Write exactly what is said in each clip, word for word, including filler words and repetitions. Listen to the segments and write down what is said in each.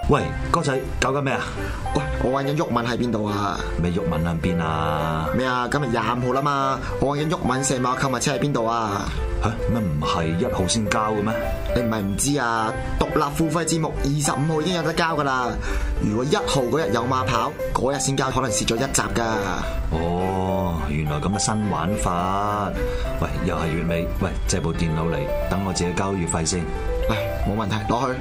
喂，哥仔搞緊咩啊？ 喂，我揾緊毓民喺邊度啊？ 咩毓民喺邊啊？ 咩啊？今日廿五號啦嘛，我揾緊毓民成碼購物車喺邊度啊？ 吓，乜唔係一號先交嘅咩？ 你唔係唔知啊？獨立付費節目二十五號已經有得交噶啦。如果一號嗰日有馬跑，嗰日先交，可能蝕咗一集噶。 哦，原來咁嘅新玩法。喂，又係月尾，喂，借部電腦嚟，等我自己交月費先。 嚟，冇問題，攞去。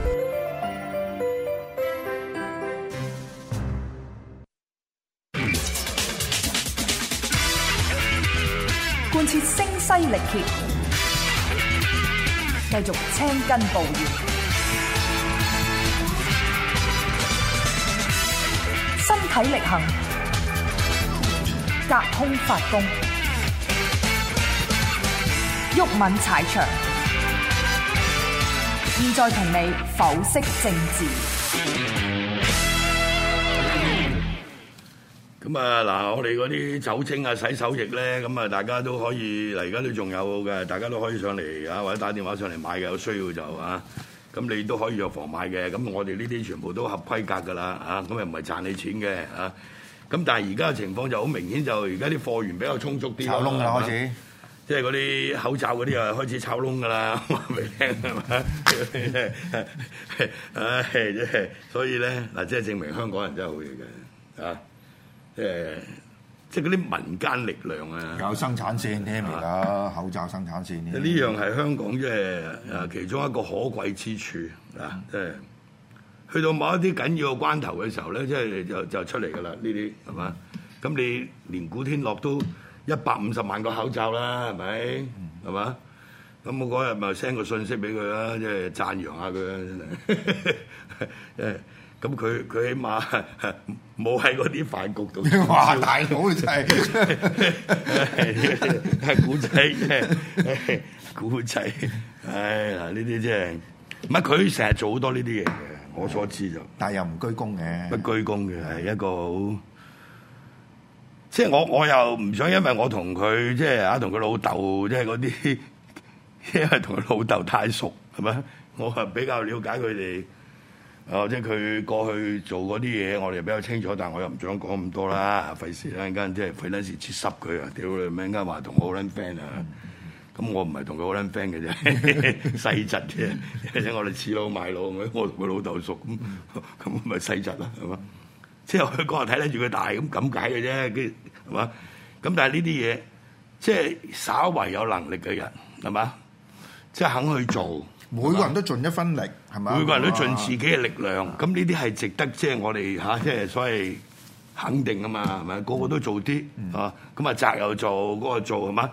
貫徹聲嘶力竭，繼續青筋暴現，身體力行，隔空發功，毓民踩場。現在同你剖析政治。 咁啊嗱，我哋嗰啲酒精啊、洗手液咧，咁啊大家都可以，嗱而家都仲有嘅，大家都可以上嚟啊，或者打電話上嚟買嘅，有需要就啊，咁你都可以藥房買嘅。咁我哋呢啲全部都合規格噶啦，啊，咁又唔係賺你錢嘅，啊，咁但係而家嘅情況就好明顯，就而家啲貨源比較充足啲， 炒窿啦開始， 即係嗰啲口罩嗰啲啊開始炒窿噶啦，話俾你聽係嘛？唉，即係所以咧嗱，即係證明香港人真係好嘢嘅，啊！即係即係嗰啲民間力量啊， 有生產線添而家口罩生產線添。 呢樣係香港即係誒其中一個可貴之處啊！即係去到某一啲緊要嘅關頭嘅時候咧，即係就就出嚟㗎啦。呢啲係嘛？咁你連古天樂都一百五十萬個口罩啦，係咪？係嘛？咁我嗰日咪 send 個信息俾佢啦，即係讚揚下佢啦，真係。咁佢佢起碼冇喺嗰啲飯局度。 哇！大佬真係係古仔，古仔。唉嗱，呢啲即係唔係佢成日做好多呢啲嘢嘅，我所知就。 但係又唔居功嘅。 不居功嘅係一個好，即係我我又唔想因為我同佢即係啊同佢老豆即係嗰啲，因為同佢老豆太熟係咪？我係比較了解佢哋。哦，即係佢過去做嗰啲嘢，我哋比較清楚，但係我又唔想講咁多啦，費事啦，陣間即係費撚事切濕佢啊！屌你咩？陣間話同我好撚 friend 啊！咁我唔係同佢好撚 friend 嘅啫，細侄啫，而且我哋恃老賣老，我同佢老豆熟，咁咁咪細侄啦，係嘛？即係佢嗰日睇得住佢大，咁咁解嘅啫，跟住係嘛？咁但係呢啲嘢，即係稍為有能力嘅人，係嘛？即係肯去做。 每個人都盡一分力，係咪？ 每個人都盡自己嘅力量，咁呢啲係值得即係我哋嚇，即係所謂肯定啊嘛，係咪？個個都做啲啊，咁啊澤又做，嗰個做係嘛？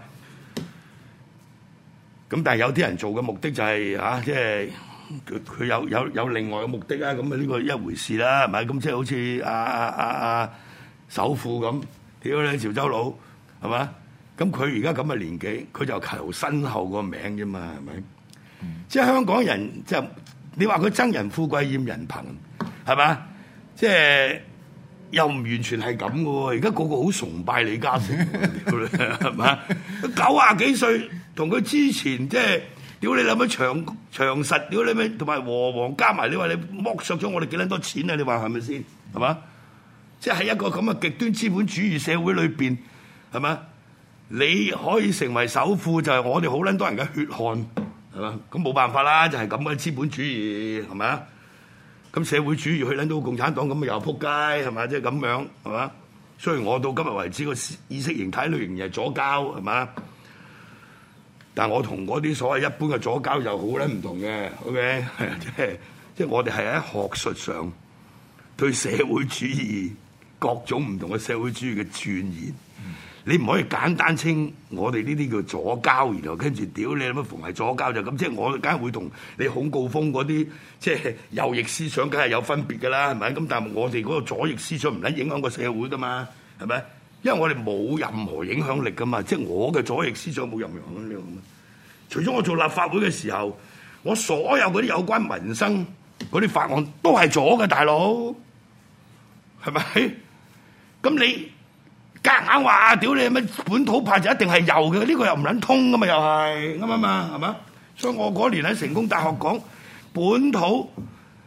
咁但係有啲人做嘅目的就係嚇，即係佢佢有有有另外嘅目的啊，咁啊呢個一回事啦，係咪？咁即係好似阿阿阿阿首富咁，屌你潮州佬係嘛？咁佢而家咁嘅年紀，佢就求身後個名啫嘛，係咪？即係香港人，即係你話佢憎人富貴厭人貧，係嘛？即係又唔完全係咁嘅喎。而家個個好崇拜李嘉誠，係嘛？九啊幾歲，同佢之前即係屌你諗乜長長實，屌你咩同埋和黃加埋，你話你剝削咗我哋幾撚多錢啊？你話係咪先？係嘛？即係喺一個咁嘅極端資本主義社會裏邊，係嘛？你可以成為首富，就係我哋好撚多人嘅血汗。係嘛？咁冇辦法啦，就係咁嘅資本主義係咪啊？咁社會主義去撚到共產黨咁又撲街係咪？即係咁樣係嘛？雖然我到今日為止個意識形態類型係左膠係嘛，但係我同嗰啲所謂一般嘅左膠又好撚唔同嘅。OK，即係即係我哋係喺學術上對社會主義各種唔同嘅社會主義嘅鑽研。你唔可以簡單稱我哋呢啲叫左膠，然後跟住屌你乜逢係左膠就咁，即係我梗係會同你孔誥烽嗰啲即係右翼思想梗係有分別㗎啦，係咪？咁但係我哋嗰個左翼思想唔撚影響個社會㗎嘛，係咪？因為我哋冇任何影響力㗎嘛，即係我嘅左翼思想冇任何影響力㗎嘛。除咗我做立法會嘅時候，我所有嗰啲有關民生嗰啲法案都係左嘅，大佬，係咪？咁你？夾硬話屌你乜本土派就一定係右嘅，呢個又唔撚通噶嘛，又係啱唔啱啊？係嘛？所以我嗰年喺成功大學講本土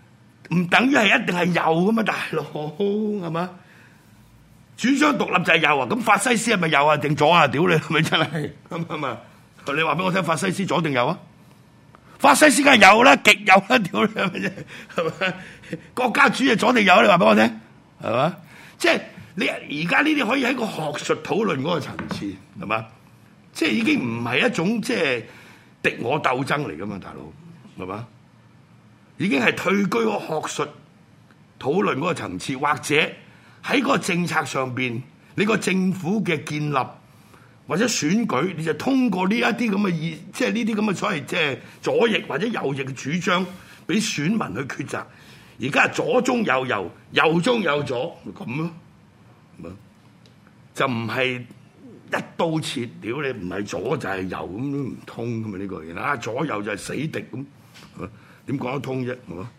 唔等於係一定係右噶嘛，大佬係嘛？主張獨立就係右啊，咁法西斯係咪右啊定左啊？屌你係咪真係咁啊嘛？你話俾我聽，法西斯左定右啊？法西斯梗係右啦，極右啦，屌你係咪啫？係嘛？國家主義左定右？你話俾我聽係嘛？即係你而家呢啲可以喺個學術討論嗰個層次係嘛？即係已經唔係一種即係敵我鬥爭嚟噶嘛，大佬係嘛？已經係退居個學術討論嗰個層次，或者喺個政策上邊，你個政府嘅建立或者選舉，你就通過呢一啲咁嘅意，即係呢啲咁嘅所謂即係左翼或者右翼嘅主張，俾選民去抉擇。而家係左中右右，右中右左咁咯，就唔係一刀切。屌你唔係左就係右咁都唔通噶嘛？呢個嘢啊，左右就係死敵咁。點講得通啫？係嘛？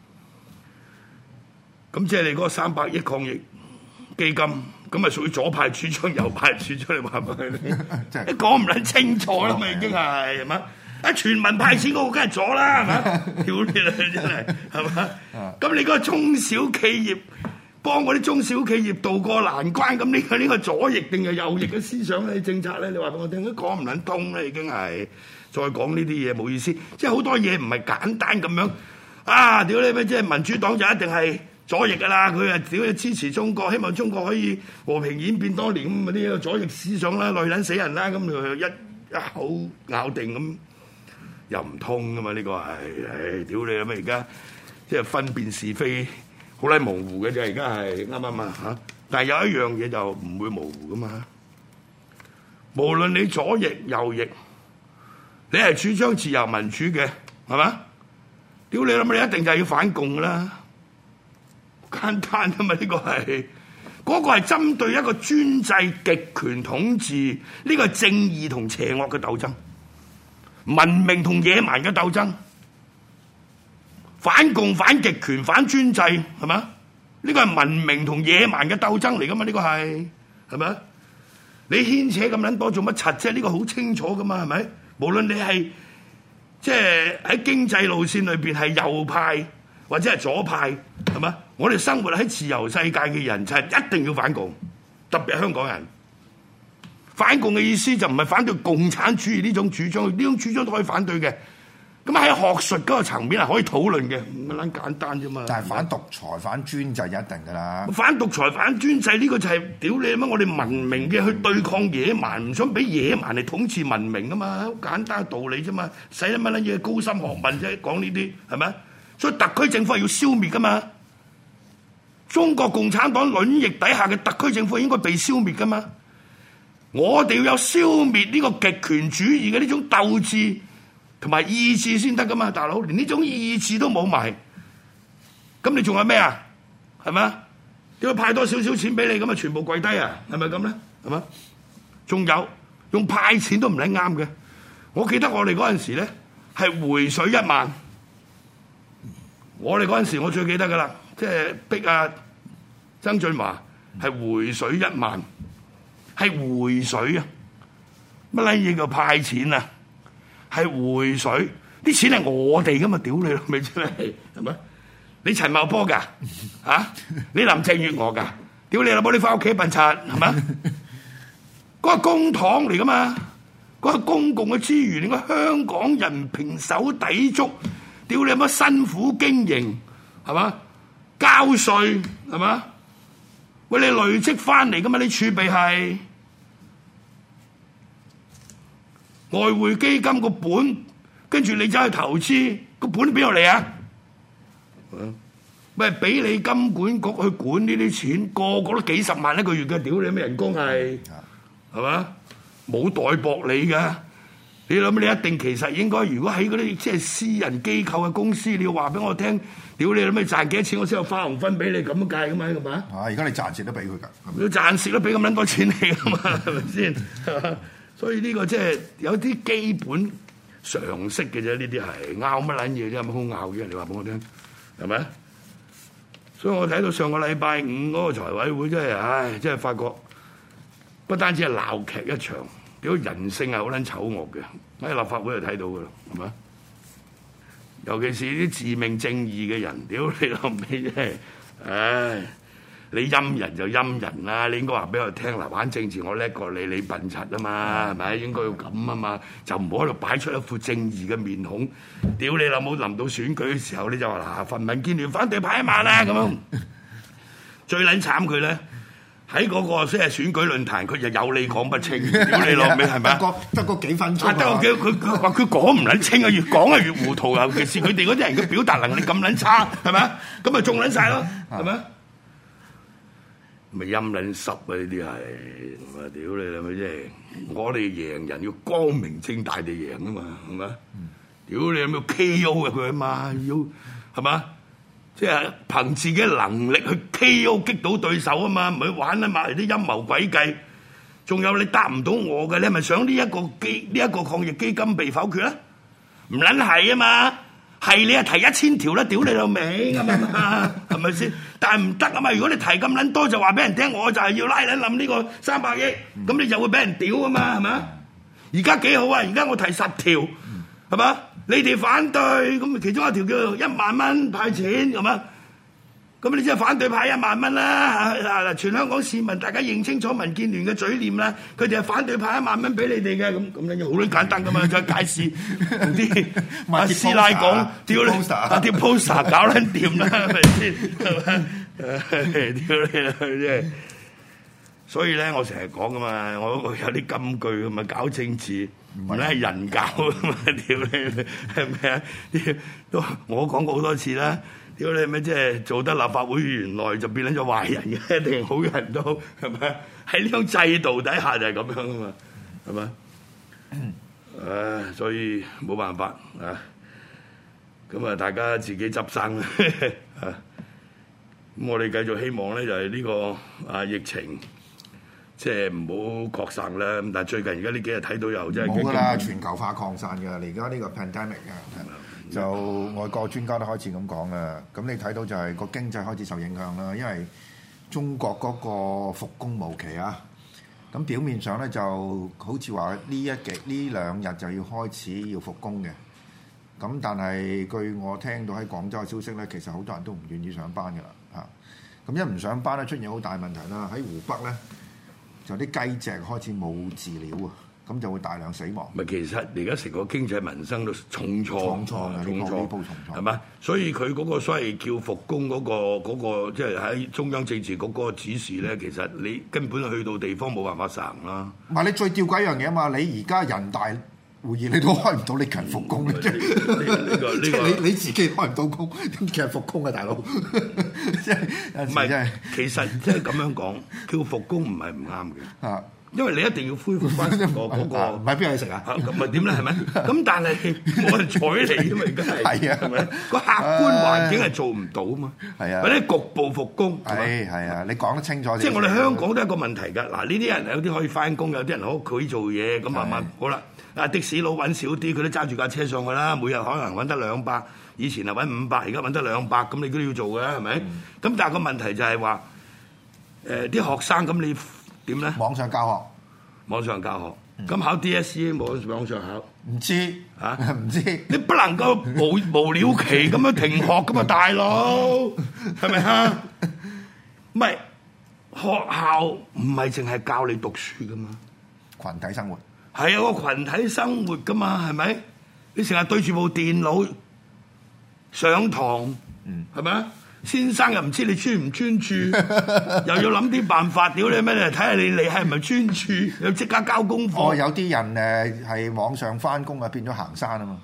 咁即係你嗰個三百億抗疫基金，咁咪屬於左派主張、右派主張？你話唔係？你講唔撚清楚啦嘛，已經係係嘛？啊，全民派錢嗰個梗係左啦，係嘛？屌你啦，真係係嘛？咁你嗰個中小企業幫嗰啲中小企業渡過難關，咁呢個呢個左翼定係右翼嘅思想咧、政策咧？你話俾我聽，都講唔撚通啦，已經係。再講呢啲嘢冇意思，即係好多嘢唔係簡單咁樣啊！屌你咩？即係民主黨就一定係左翼噶啦，佢啊屌你支持中國，希望中國可以和平演變多年咁嗰啲左翼思想啦，累撚死人啦，咁就一一口咬定咁，又唔通噶嘛？呢個係唉屌你啦咩？而家即係分辨是非好撚模糊嘅啫，而家係啱啱啊嚇！但係有一樣嘢就唔會模糊噶嘛，無論你左翼右翼。你係主張自由民主嘅，係嘛？屌你諗，你一定就係要反共㗎啦，簡單啊嘛！呢個係嗰個係針對一個專制極權統治，呢個係正義同邪惡嘅鬥爭，文明同野蠻嘅鬥爭，反共反極權反專制，係嘛？呢個係文明同野蠻嘅鬥爭嚟㗎嘛？呢個係係咪？你牽扯咁撚多做乜柒啫？呢個好清楚㗎嘛？係咪？無論你係即係喺經濟路線裏邊係右派或者係左派，係嘛？我哋生活喺自由世界嘅人就係一定要反共，特別係香港人。反共嘅意思就唔係反對共產主義呢種主張，呢種主張都可以反對嘅。咁喺學術嗰個層面係可以討論嘅，唔係撚簡單啫嘛。 但係反獨裁、反專制就一定㗎啦。 反獨裁、反專制呢個就係屌你乜？我哋文明嘅去對抗野蠻，唔想俾野蠻嚟統治文明啊嘛，好簡單道理啫嘛，使乜撚嘢高深學問啫？講呢啲係咪？所以特區政府係要消滅㗎嘛。中國共產黨卵翼底下嘅特區政府應該被消滅㗎嘛。我哋要有消滅呢個極權主義嘅呢種鬥志同埋意志先得噶嘛，大佬，連呢種意志都冇埋，咁你仲有咩啊？係咪啊？點解派多少少錢俾你咁啊？全部跪低啊？係咪咁咧？係嘛？仲有用派錢都唔撚啱嘅。我記得我哋嗰陣時咧係回水一萬，我哋嗰陣時我最記得噶啦，即係逼啊曾俊華係回水一萬，係回水啊！乜撚嘢叫派錢啊？係回水，啲錢係我哋噶嘛？屌你老味真係，係咪？你陳茂波噶，啊？你林鄭月娥噶？屌你老母！你翻屋企笨柒，係咪？嗰個公帑嚟噶嘛？嗰個公共嘅資源，應該香港人平手抵足。屌你有乜辛苦經營，係嘛？交稅係嘛？喂，你累積翻嚟噶嘛？你儲備係。外匯基金個本，跟住你走去投資，個本邊度嚟啊？喂，俾你金管局去管呢啲錢，個個都幾十萬一個月嘅，屌你咩人工係，係嘛？冇代薄你㗎，你諗你一定其實應該，如果喺嗰啲即係私人機構嘅公司，你要話俾我聽，屌你諗你賺幾多錢，我先有花紅分俾你咁樣計㗎嘛，係咪啊？ 而家你賺錢都俾佢㗎， 要賺蝕都俾咁撚多錢你㗎嘛，係咪先？所以呢個即係有啲基本常識嘅啫，呢啲係拗乜撚嘢啫，有冇好拗嘅？你話俾我聽，係咪？所以我睇到上個禮拜五嗰個財委會真係，唉，真係發覺不單止係鬧劇一場，屌人性係好撚醜惡嘅，喺立法會就睇到㗎啦，係咪？ 尤其是啲自命正義嘅人，屌你老味真係，唉！你陰人就陰人啦，你應該話俾我聽嗱，玩政治我叻過你，你笨柒啊嘛，係咪？應該要咁啊嘛，就唔好喺度擺出一副正義嘅面孔。屌你老母，臨到選舉嘅時候你就話嗱，份民建聯反對派一萬啦咁樣。最撚慘佢咧，喺嗰個即係選舉論壇，佢就有理講不清。屌你老味係咪啊？ 得個得個幾分鐘啊！ 得個幾佢佢話佢講唔撚清啊，越講啊越糊塗，尤其是佢哋嗰啲人嘅表達能力咁撚差，係咪啊？咁咪中撚晒咯，係咪啊？咪陰撚濕啊！呢啲係，我屌你啦咪即係，我哋贏人要光明正大地贏啊嘛，係咪？屌你有冇 K O 嘅佢啊嘛，要係嘛？即係憑自己嘅能力去 K O 擊倒對手啊嘛，唔係玩啊嘛，啲陰謀詭計。仲有你答唔到我嘅，你係咪想呢一個基呢一個抗疫基金被否決啊？唔撚係啊嘛！係你啊提一千條啦，屌你老味咁啊，係咪先？但係唔得啊嘛！如果你提咁撚多，就話俾人聽，我就係要拉撚冧呢個三百億，咁你就會俾人屌啊嘛，係咪？而家幾好啊！而家我提十條，係嘛？你哋反對，咁其中一條叫一萬蚊派錢，係嘛？咁你即係反對派一萬蚊啦！嗱，全香港市民大家認清楚民建聯嘅嘴臉啦，佢哋係反對派一萬蚊俾你哋嘅，咁咁樣好撚簡單噶嘛，再解釋同啲阿師奶講，屌你，啊貼 poster 搞撚掂啦，係咪先？屌你啦，真係！所以咧，我成日講噶嘛，我有啲金句咁嘛，搞政治唔係係人搞噶嘛，屌你，係咪啊？都我講過好多次啦。屌你咪即係做得立法會議員耐就變咗做壞人嘅，一定好人都係咪？喺呢種制度底下就係咁樣啊嘛，係咪？唉，所以冇辦法啊！咁啊，大家自己執生啊！咁我哋繼續希望咧，就係呢個啊疫情即係唔好擴散啦。咁但係最近而家呢幾日睇到又真係冇㗎啦，全球化擴散㗎。而家呢個 pandemic 啊！就外國專家都開始咁講啦，咁你睇到就係個經濟開始受影響啦，因為中國嗰個復工無期啊，咁表面上咧就好似話呢一極呢兩日就要開始要復工嘅，咁但係據我聽到喺廣州嘅消息咧，其實好多人都唔願意上班㗎啦，嚇，咁一唔上班咧出現好大問題啦，喺湖北咧就啲雞隻開始冇飼料啊。咁就會大量死亡。 咪其實而家成個經濟民生都重創， 重創啊！ 重創， 重創係嘛？所以佢嗰個所謂叫復工嗰、嗰個嗰、嗰個即係喺中央政治局嗰個指示咧，其實你根本去到地方冇辦法實行啦。 唔係你最吊詭一樣嘢啊嘛！你而家人大會議你都開唔到，你強復工咧？即係呢個呢個你你自己開唔到工，點強復工啊，大佬？即係唔係？ 其實即係咁樣講，叫復工唔係唔啱嘅。啊！因為你一定要恢復翻個嗰個， 唔係邊有食啊？ 咁咪點咧？係咪？咁但係冇人睬你啊嘛！而家係係啊， 係咪？個客觀環境係做唔到啊嘛。係啊，或者局部復工係係啊，你講得清楚。 即係我哋香港都係一個問題㗎。嗱，呢啲人有啲可以翻工，有啲人喺屋企做嘢，咁慢慢好啦。啊，的士佬揾少啲，佢都揸住架車上去啦。每日可能揾得兩百，以前係揾五百，而家揾得兩百，咁你都要做㗎，係咪？咁但係個問題就係話，誒啲學生咁你。點咧？網上教學，網上教學，咁、嗯、考 D S E 網網上考，唔知嚇，唔、啊、知。你不能夠無無了期咁樣停學噶嘛，大佬，係咪啊？唔係學校唔係淨係教你讀書噶嘛，群體生活係有個群體生活噶嘛，係咪？你成日對住部電腦上堂，嗯，係咪啊？先生又唔知你專唔專注，又要諗啲辦法，屌你咩嚟睇下你你係咪專注，又即刻交功課。哦，有啲人誒係網上翻工啊，變咗行山啊嘛，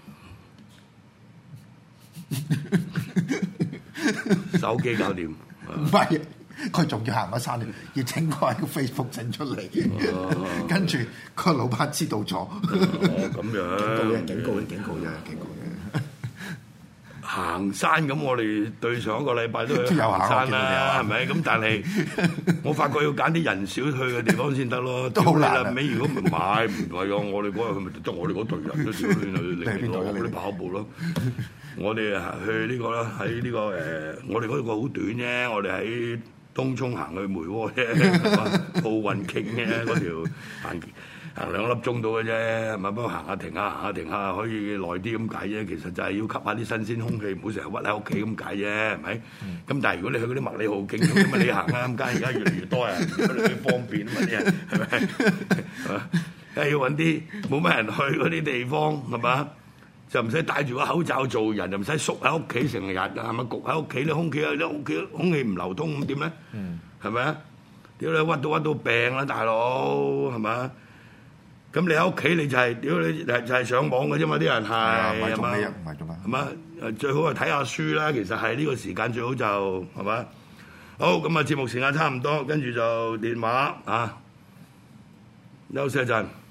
手機搞掂。唔係，佢仲要行個山，要整個喺個 Facebook 整出嚟，哦、跟住個老闆知道咗。哦，咁樣警告嘅，警告嘅，警告嘅，警告嘅。行山咁，我哋對上一個禮拜都去行山啦，係咪？咁但係我發覺要揀啲人少去嘅地方先得咯。都好難。尾如果唔買唔係啊，我哋嗰日咪得我哋嗰隊人都少去嚟攞嗰啲跑步咯。我哋去呢個啦，喺呢個誒，我哋嗰個好短啫。我哋喺東涌行去梅窩啫，奧運徑嘅嗰條行行兩粒鐘到嘅啫，係咪？不過行下停下行下停下可以耐啲咁解啫。其實就係要吸下啲新鮮空氣，唔好成日屈喺屋企咁解啫，係咪？咁、嗯、但係如果你去嗰啲麥理浩徑咁啊，你行啦，咁梗係而家越嚟越多人，咁你方便啊嘛啲人，係咪？梗係要揾啲冇乜人去嗰啲地方，係嘛？就唔使戴住個口罩做人，就唔使縮喺屋企成日，係咪焗喺屋企咧？空氣咧，屋企空氣唔流通咁點咧？係咪啊？屌你屈到屈到病啦，大佬係咪？咁你喺屋企你就係屌你就係上網嘅啫嘛，啲人係係嘛？唔係做咩？係嘛？最好係睇下書啦。其實係呢個時間最好就係嘛？好咁啊，節目時間差唔多，跟住就電話啊，休息一陣。